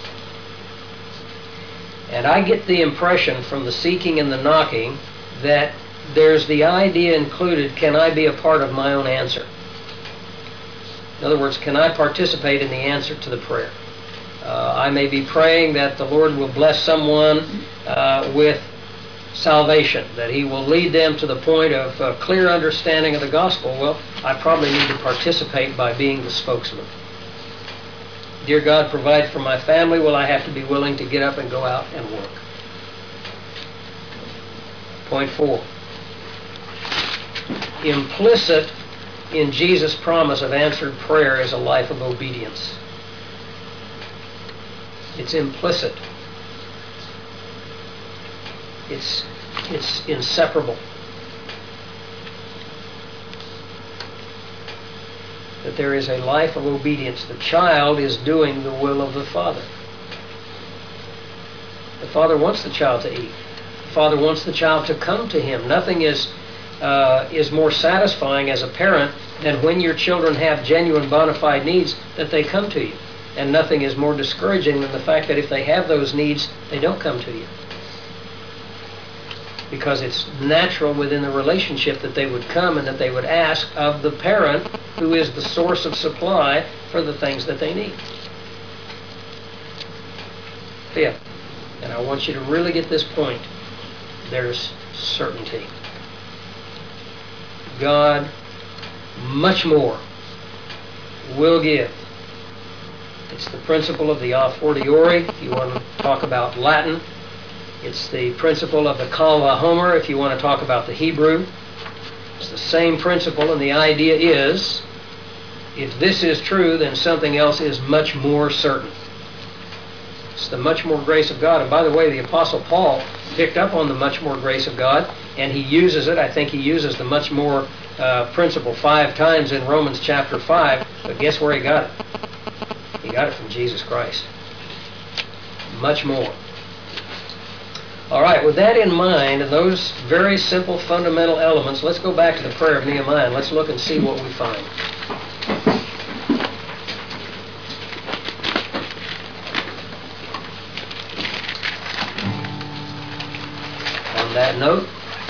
And I get the impression from the seeking and the knocking that there's the idea included, can I be a part of my own answer? In other words, can I participate in the answer to the prayer? Uh, I may be praying that the Lord will bless someone uh, with salvation, that He will lead them to the point of uh, clear understanding of the gospel. Well, I probably need to participate by being the spokesman. Dear God, provide for my family. Well, I have to be willing to get up and go out and work. Point four. Implicit in Jesus' promise of answered prayer is a life of obedience. It's implicit. It's, it's inseparable. That there is a life of obedience. The child is doing the will of the Father. The Father wants the child to eat. The Father wants the child to come to Him. Nothing is uh, is more satisfying as a parent than when your children have genuine bona fide needs that they come to you. And nothing is more discouraging than the fact that if they have those needs, they don't come to you. Because it's natural within the relationship that they would come and that they would ask of the parent who is the source of supply for the things that they need. Fifth, and I want you to really get this point, there's certainty. God much more will give. It's the principle of the a fortiori, if you want to talk about Latin. It's the principle of the kal vachomer, if you want to talk about the Hebrew. It's the same principle, and the idea is, if this is true, then something else is much more certain. It's the much more grace of God. And by the way, the Apostle Paul picked up on the much more grace of God, and he uses it. I think he uses the much more uh, principle five times in Romans chapter five. But guess where he got it? He got it from Jesus Christ. Much more. All right, with that in mind, and those very simple fundamental elements, let's go back to the prayer of Nehemiah and let's look and see what we find. On that note,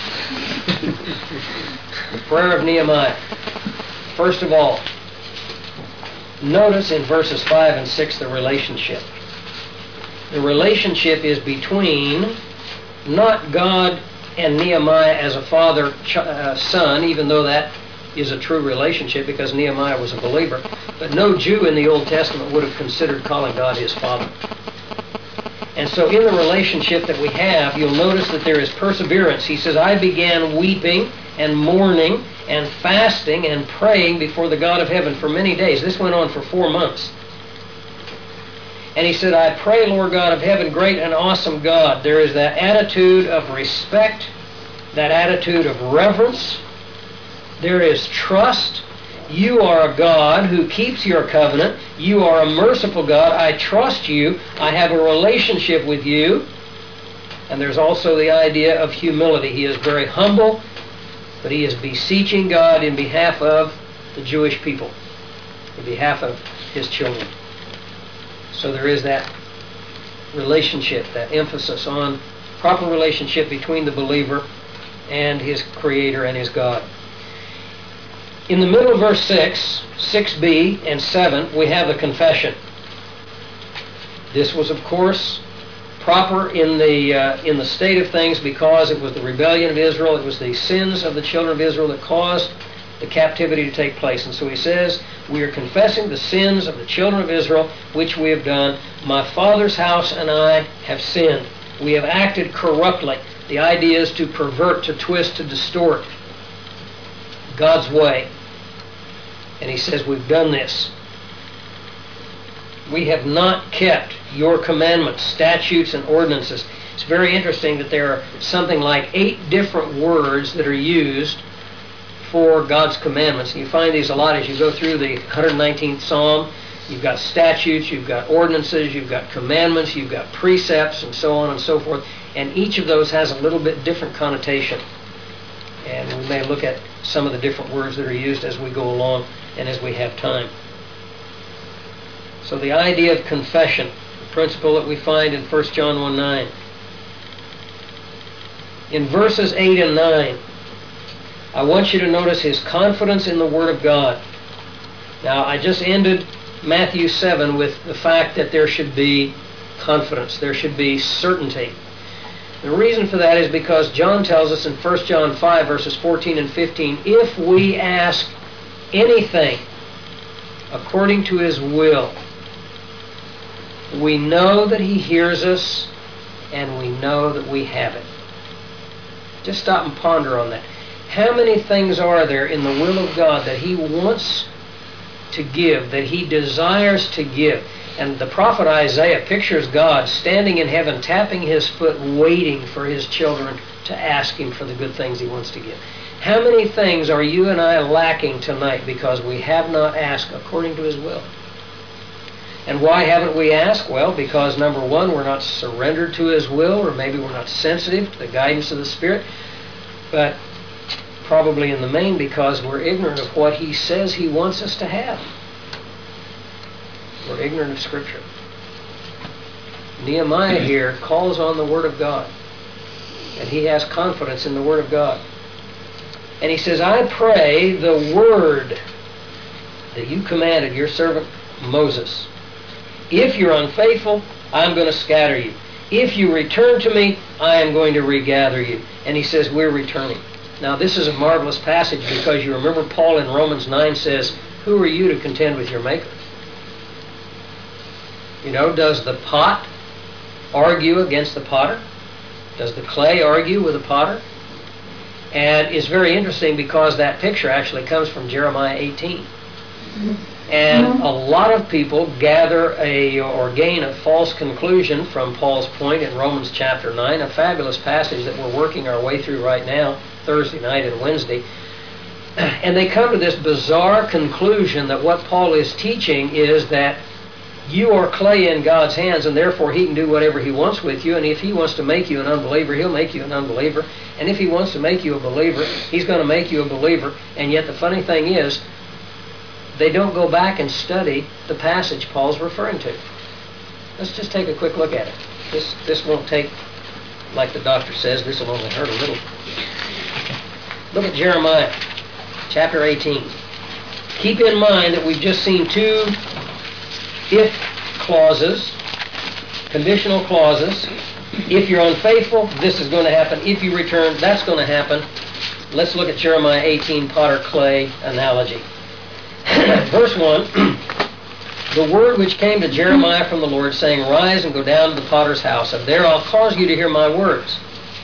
the prayer of Nehemiah. First of all, notice in verses five and six the relationship. The relationship is between not God and Nehemiah as a father-son, uh, even though that is a true relationship because Nehemiah was a believer. But no Jew in the Old Testament would have considered calling God his father. And so in the relationship that we have, you'll notice that there is perseverance. He says, I began weeping and mourning and fasting and praying before the God of heaven for many days. This went on for four months. And he said, I pray, Lord God of heaven, great and awesome God. There is that attitude of respect, that attitude of reverence. There is trust. You are a God who keeps your covenant. You are a merciful God. I trust you. I have a relationship with you. And there's also the idea of humility. He is very humble, but he is beseeching God in behalf of the Jewish people, in behalf of his children. So there is that relationship, that emphasis on proper relationship between the believer and his Creator and his God. In the middle of verse six, six b and seven, we have the confession. This was, of course, proper in the uh, in the state of things because it was the rebellion of Israel, it was the sins of the children of Israel that caused the captivity to take place. And so he says, we are confessing the sins of the children of Israel, which we have done. My father's house and I have sinned. We have acted corruptly. The idea is to pervert, to twist, to distort God's way. And he says, we've done this. We have not kept your commandments, statutes, and ordinances. It's very interesting that there are something like eight different words that are used for God's commandments. And you find these a lot as you go through the one hundred nineteenth Psalm. You've got statutes, you've got ordinances, you've got commandments, you've got precepts, and so on and so forth. And each of those has a little bit different connotation. And we may look at some of the different words that are used as we go along and as we have time. So the idea of confession, the principle that we find in First John one nine. In verses eight and nine, I want you to notice his confidence in the Word of God. Now, I just ended Matthew seven with the fact that there should be confidence, there should be certainty. The reason for that is because John tells us in First John five, verses fourteen and fifteen, if we ask anything according to His will, we know that He hears us, and we know that we have it. Just stop and ponder on that. How many things are there in the will of God that He wants to give, that He desires to give? And the prophet Isaiah pictures God standing in heaven, tapping His foot, waiting for His children to ask Him for the good things He wants to give. How many things are you and I lacking tonight because we have not asked according to His will? And why haven't we asked? Well, because number one, we're not surrendered to His will, or maybe we're not sensitive to the guidance of the Spirit, but probably in the main because we're ignorant of what He says He wants us to have. We're ignorant of Scripture. Nehemiah here calls on the Word of God, and he has confidence in the Word of God. And he says, I pray the Word that you commanded your servant Moses. If you're unfaithful, I'm going to scatter you. If you return to me, I am going to regather you. And he says, we're returning. Now, this is a marvelous passage because you remember Paul in Romans nine says, who are you to contend with your Maker? You know, does the pot argue against the potter? Does the clay argue with the potter? And it's very interesting because that picture actually comes from Jeremiah eighteen. And a lot of people gather a or gain a false conclusion from Paul's point in Romans chapter nine, a fabulous passage that we're working our way through right now, Thursday night and Wednesday. And they come to this bizarre conclusion that what Paul is teaching is that you are clay in God's hands, and therefore He can do whatever He wants with you. And if He wants to make you an unbeliever, He'll make you an unbeliever. And if He wants to make you a believer, He's going to make you a believer. And yet the funny thing is, they don't go back and study the passage Paul's referring to. Let's just take a quick look at it. This this won't take, like the doctor says, this will only hurt a little. Look at Jeremiah chapter eighteen. Keep in mind that we've just seen two if clauses, conditional clauses. If you're unfaithful, this is going to happen. If you return, that's going to happen. Let's look at Jeremiah eighteen, potter-clay analogy. Verse one, the word which came to Jeremiah from the Lord, saying, rise and go down to the potter's house, and there I'll cause you to hear my words.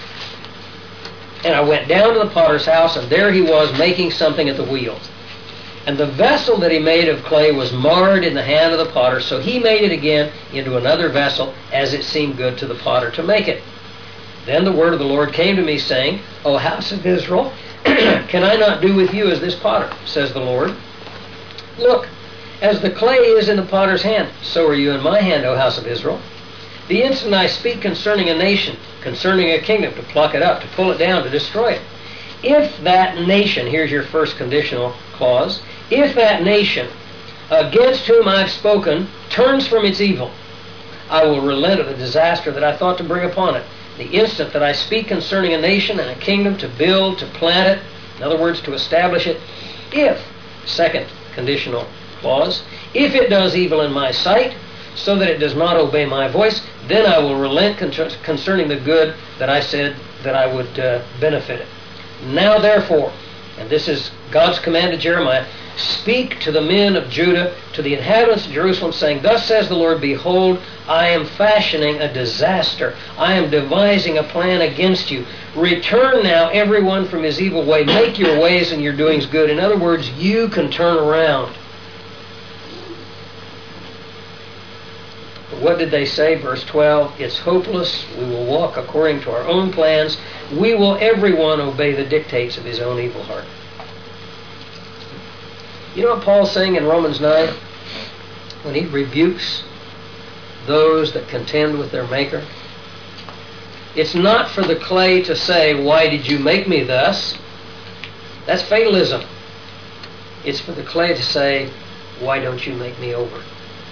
And I went down to the potter's house, and there he was making something at the wheel. And the vessel that he made of clay was marred in the hand of the potter, so he made it again into another vessel, as it seemed good to the potter to make it. Then the word of the Lord came to me, saying, O house of Israel, can I not do with you as this potter, says the Lord? Look, as the clay is in the potter's hand, so are you in my hand, O house of Israel. The instant I speak concerning a nation, concerning a kingdom, to pluck it up, to pull it down, to destroy it. If that nation, here's your first conditional clause, if that nation against whom I've spoken turns from its evil, I will relent of the disaster that I thought to bring upon it. The instant that I speak concerning a nation and a kingdom, to build, to plant it, in other words, to establish it, if, second conditional clause, if it does evil in my sight, so that it does not obey my voice, then I will relent con- concerning the good that I said that I would uh, benefit it. Now therefore, and this is God's command to Jeremiah, speak to the men of Judah, to the inhabitants of Jerusalem, saying, thus says the Lord, behold, I am fashioning a disaster. I am devising a plan against you. Return now everyone from his evil way. Make your ways and your doings good. In other words, you can turn around. But what did they say? Verse twelve, it's hopeless. We will walk according to our own plans. We will everyone obey the dictates of his own evil heart. You know what Paul's saying in Romans nine? When he rebukes those that contend with their Maker? It's not for the clay to say, why did you make me thus? That's fatalism. It's for the clay to say, why don't you make me over?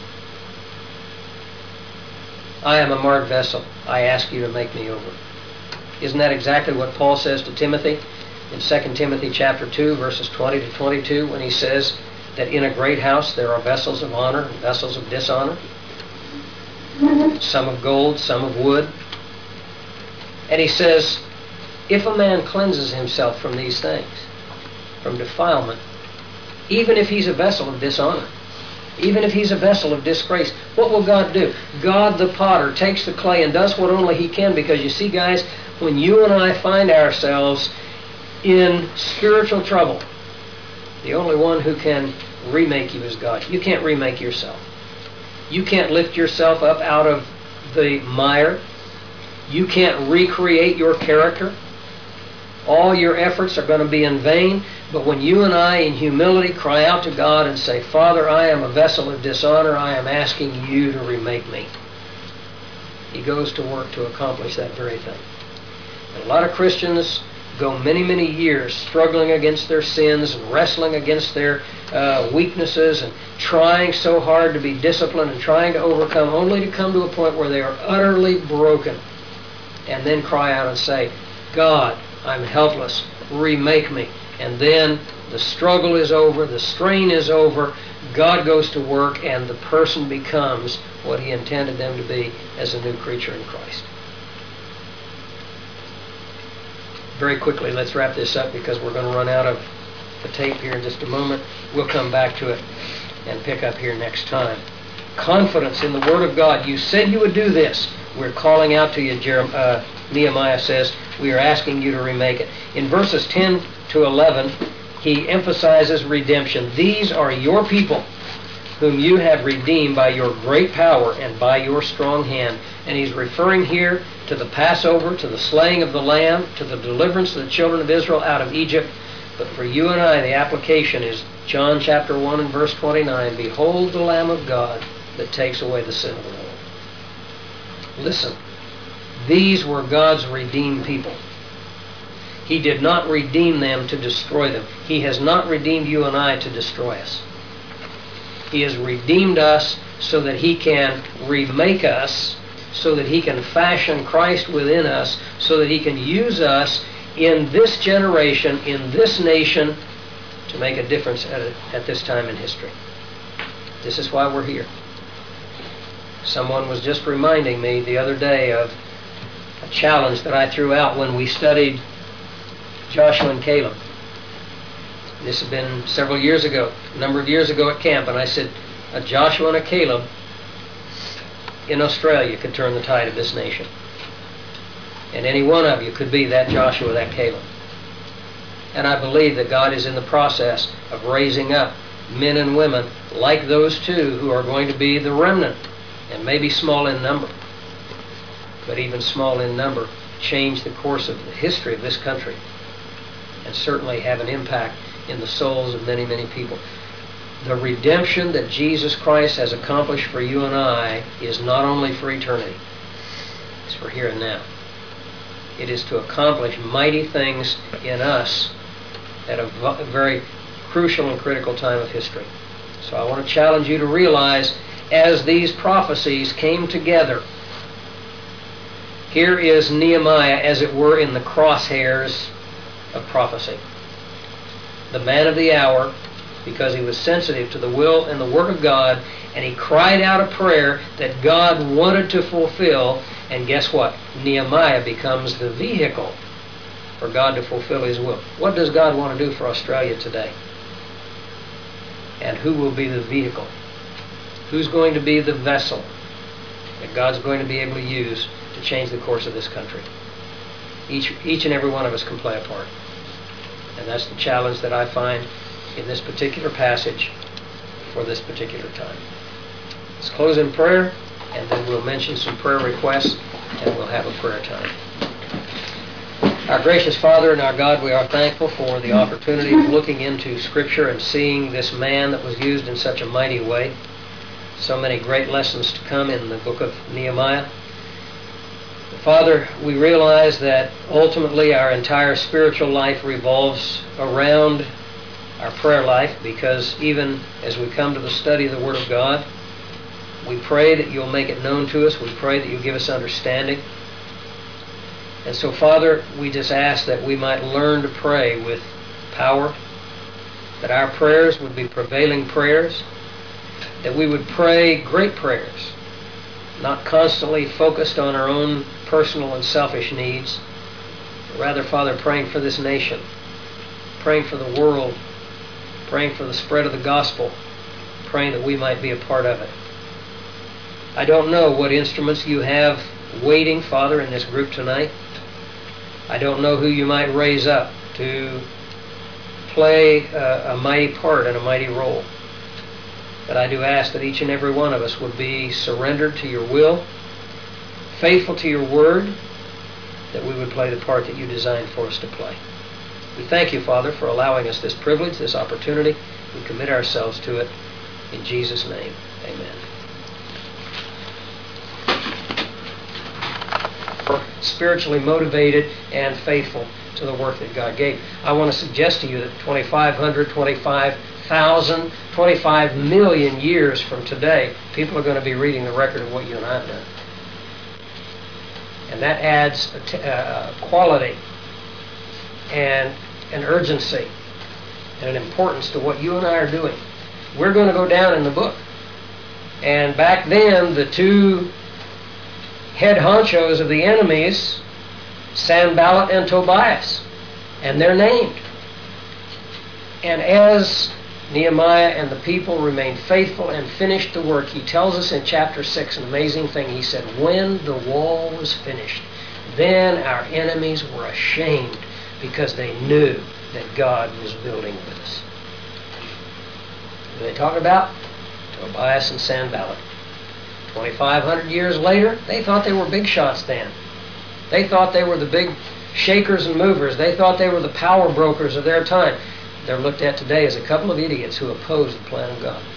I am a marred vessel. I ask you to make me over. Isn't that exactly what Paul says to Timothy in Second Timothy chapter two, verses twenty to twenty-two, when he says that in a great house there are vessels of honor and vessels of dishonor, some of gold, some of wood. And he says, if a man cleanses himself from these things, from defilement, even if he's a vessel of dishonor, even if he's a vessel of disgrace, what will God do? God the potter takes the clay and does what only he can, because you see, guys, when you and I find ourselves in spiritual trouble, the only one who can remake you is God. You can't remake yourself. You can't lift yourself up out of the mire. You can't recreate your character. All your efforts are going to be in vain. But when you and I, in humility, cry out to God and say, Father, I am a vessel of dishonor. I am asking you to remake me. He goes to work to accomplish that very thing. And a lot of Christians go many, many years struggling against their sins and wrestling against their uh, weaknesses and trying so hard to be disciplined and trying to overcome, only to come to a point where they are utterly broken and then cry out and say, God, I'm helpless. Remake me. And then the struggle is over, the strain is over, God goes to work, and the person becomes what He intended them to be as a new creature in Christ. Very quickly, let's wrap this up because we're going to run out of the tape here in just a moment. We'll come back to it and pick up here next time. Confidence in the Word of God. You said you would do this. We're calling out to you, Jeremiah, uh, Nehemiah says. We are asking you to remake it. In verses ten to eleven, he emphasizes redemption. These are your people, whom you have redeemed by your great power and by your strong hand. And he's referring here to the Passover, to the slaying of the Lamb, to the deliverance of the children of Israel out of Egypt. But for you and I, the application is John chapter one and verse twenty-nine. Behold the Lamb of God that takes away the sin of the world. Listen, these were God's redeemed people. He did not redeem them to destroy them. He has not redeemed you and I to destroy us. He has redeemed us so that He can remake us, so that He can fashion Christ within us, so that He can use us in this generation, in this nation, to make a difference at, a, at this time in history. This is why we're here. Someone was just reminding me the other day of a challenge that I threw out when we studied Joshua and Caleb. This had been several years ago, a number of years ago at camp, and I said, a Joshua and a Caleb in Australia could turn the tide of this nation. And any one of you could be that Joshua, that Caleb. And I believe that God is in the process of raising up men and women like those two who are going to be the remnant, and maybe small in number, but even small in number, change the course of the history of this country and certainly have an impact in the souls of many, many people. The redemption that Jesus Christ has accomplished for you and I is not only for eternity, it's for here and now. It is to accomplish mighty things in us at a very crucial and critical time of history. So I want to challenge you to realize, as these prophecies came together, here is Nehemiah, as it were, in the crosshairs of prophecy. The man of the hour, because he was sensitive to the will and the work of God, and he cried out a prayer that God wanted to fulfill, and guess what? Nehemiah becomes the vehicle for God to fulfill His will. What does God want to do for Australia today? And who will be the vehicle? Who's going to be the vessel that God's going to be able to use to change the course of this country? Each, each and every one of us can play a part. And that's the challenge that I find in this particular passage for this particular time. Let's close in prayer, and then we'll mention some prayer requests, and we'll have a prayer time. Our gracious Father and our God, we are thankful for the opportunity of looking into Scripture and seeing this man that was used in such a mighty way. So many great lessons to come in the book of Nehemiah. Father, we realize that ultimately our entire spiritual life revolves around our prayer life, because even as we come to the study of the Word of God, we pray that You'll make it known to us. We pray that You'll give us understanding. And so, Father, we just ask that we might learn to pray with power, that our prayers would be prevailing prayers, that we would pray great prayers, not constantly focused on our own personal and selfish needs, but rather, Father, praying for this nation, praying for the world, praying for the spread of the gospel, praying that we might be a part of it. I don't know what instruments you have waiting, Father, in this group tonight. I don't know who you might raise up to play a, a mighty part and a mighty role. But I do ask that each and every one of us would be surrendered to your will, faithful to your word, that we would play the part that you designed for us to play. We thank you, Father, for allowing us this privilege, this opportunity. We commit ourselves to it. In Jesus' name, amen. Spiritually motivated and faithful to the work that God gave. I want to suggest to you that twenty-five hundred, twenty-five thousand, twenty-five million years from today, people are going to be reading the record of what you and I have done. And that adds a t- uh, quality and an urgency and an importance to what you and I are doing. We're going to go down in the book. And back then, the two head honchos of the enemies, Sanballat and Tobias, and they're named. And as Nehemiah and the people remained faithful and finished the work, he tells us in chapter six an amazing thing. He said, when the wall was finished, then our enemies were ashamed because they knew that God was building with us. Who they talk about? Tobias and Sanballat. twenty-five hundred years later, they thought they were big shots then. They thought they were the big shakers and movers. They thought they were the power brokers of their time. They're looked at today as a couple of idiots who oppose the plan of God.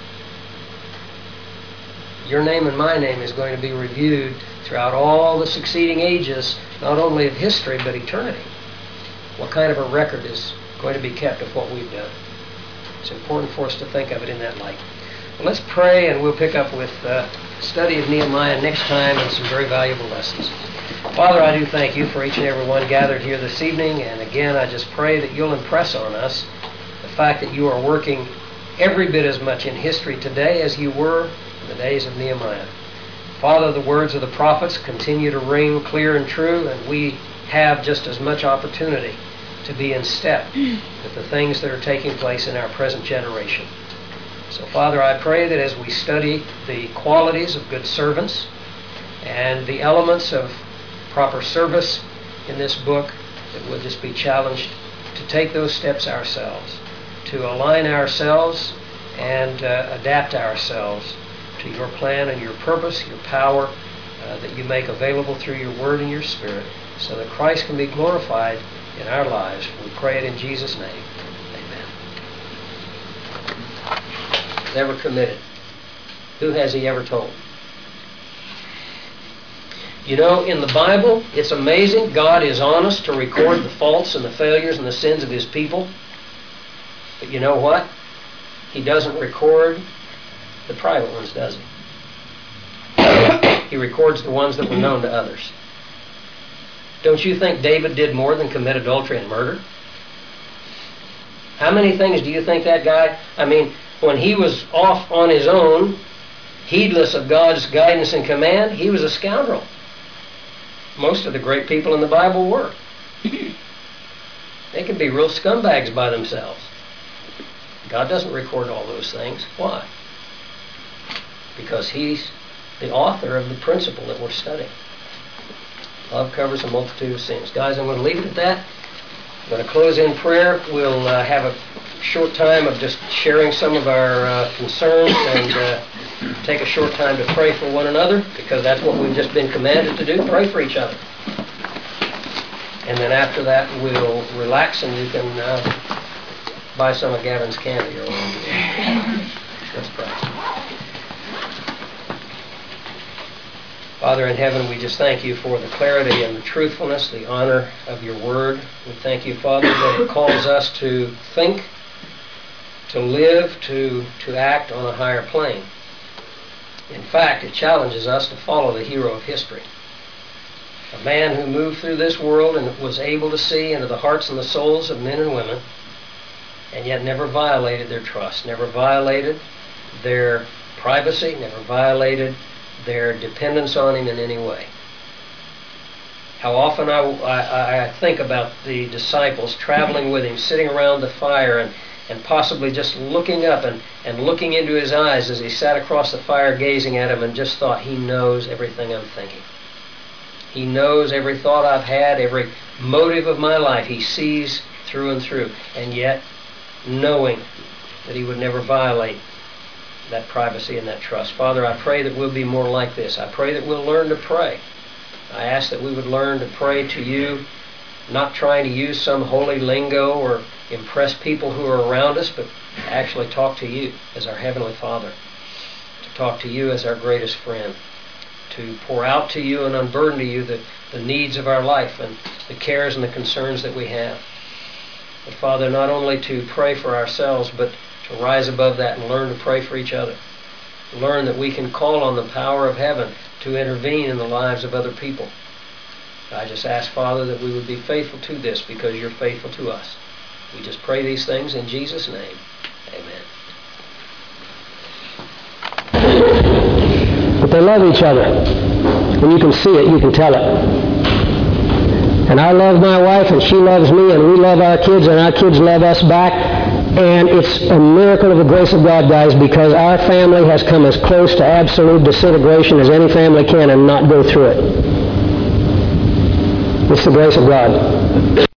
Your name and my name is going to be reviewed throughout all the succeeding ages, not only of history, but eternity. What kind of a record is going to be kept of what we've done? It's important for us to think of it in that light. Well, let's pray, and we'll pick up with uh, study of Nehemiah next time and some very valuable lessons. Father, I do thank you for each and every one gathered here this evening, and again, I just pray that you'll impress on us the fact that you are working every bit as much in history today as you were in the days of Nehemiah. Father, the words of the prophets continue to ring clear and true, and we have just as much opportunity to be in step with the things that are taking place in our present generation. So, Father, I pray that as we study the qualities of good servants and the elements of proper service in this book, that we'll just be challenged to take those steps ourselves, to align ourselves and uh, adapt ourselves to your plan and your purpose, your power uh, that you make available through your word and your spirit, so that Christ can be glorified in our lives. We pray it in Jesus' name. Amen. Never committed. Who has he ever told? You know, in the Bible, it's amazing. God is honest to record the faults and the failures and the sins of his people. But you know what? He doesn't record the private ones, does he? He records the ones that were known to others. Don't you think David did more than commit adultery and murder? How many things do you think that guy, I mean, when he was off on his own, heedless of God's guidance and command, he was a scoundrel. Most of the great people in the Bible were. They can be real scumbags by themselves. God doesn't record all those things. Why? Because he's the author of the principle that we're studying. Love covers a multitude of sins. Guys, I'm going to leave it at that. I'm going to close in prayer. We'll uh, have a short time of just sharing some of our uh, concerns and uh, take a short time to pray for one another, because that's what we've just been commanded to do, pray for each other. And then after that, we'll relax and you can uh, buy some of Gavin's candy or whatever. Let's pray. Father in heaven, we just thank you for the clarity and the truthfulness, the honor of your word. We thank you, Father, that it calls us to think, to live, to, to act on a higher plane. In fact, it challenges us to follow the hero of history. A man who moved through this world and was able to see into the hearts and the souls of men and women, and yet never violated their trust, never violated their privacy, never violated their dependence on Him in any way. How often I, I, I think about the disciples traveling with Him, sitting around the fire and, and possibly just looking up and, and looking into His eyes as He sat across the fire gazing at Him and just thought, He knows everything I'm thinking. He knows every thought I've had, every motive of my life. He sees through and through. And yet, knowing that He would never violate that privacy and that trust. Father, I pray that we'll be more like this. I pray that we'll learn to pray. I ask that we would learn to pray to You, not trying to use some holy lingo or impress people who are around us, but actually talk to You as our Heavenly Father, to talk to You as our greatest friend, to pour out to You and unburden to You the, the needs of our life and the cares and the concerns that we have. But Father, not only to pray for ourselves, but to rise above that and learn to pray for each other. Learn that we can call on the power of heaven to intervene in the lives of other people. I just ask, Father, that we would be faithful to this because You're faithful to us. We just pray these things in Jesus' name. Amen. But they love each other. And you can see it, you can tell it. And I love my wife and she loves me and we love our kids and our kids love us back. And it's a miracle of the grace of God, guys, because our family has come as close to absolute disintegration as any family can and not go through it. It's the grace of God.